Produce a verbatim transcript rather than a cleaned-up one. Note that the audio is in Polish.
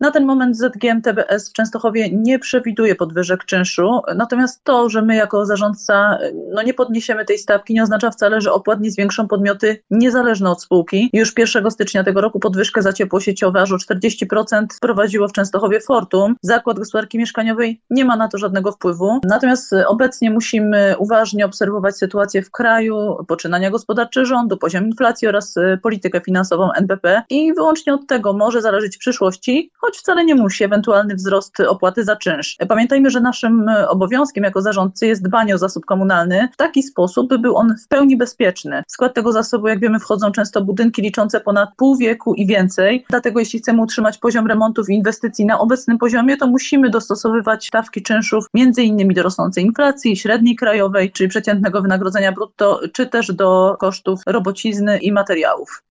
Na ten moment Z G M T B S w Częstochowie nie przewiduje podwyżek czynszu, natomiast to, że my jako zarządca no nie podniesiemy tej stawki, nie oznacza wcale, że opłat nie zwiększą podmioty niezależne od spółki. Już pierwszego stycznia tego roku podwyżkę za ciepło sieciowe aż o czterdzieści procent wprowadziło w Częstochowie Fortum. Zakład Gospodarki Mieszkaniowej nie ma na to żadnego wpływu. Natomiast obecnie musimy uważnie obserwować sytuację w kraju, poczynania gospodarcze rządu, poziom inflacji oraz politykę finansową N B P i wyłącznie od tego może zależeć w przyszłości, choć wcale nie musi, ewentualny wzrost opłaty za czynsz. Pamiętajmy, że naszym obowiązkiem jako zarządcy jest dbanie o zasób komunalny w taki sposób, by był on w pełni bezpieczny. W skład tego zasobu, jak wiemy, wchodzą często budynki liczące ponad pół wieku i więcej. Dlatego jeśli chcemy utrzymać poziom remontów i inwestycji na obecnym poziomie, to musimy dostosowywać stawki czynszów między innymi do rosnącej inflacji, średniej krajowej, czyli przeciętnego wynagrodzenia brutto, czy też do kosztów robocizny i materiałów.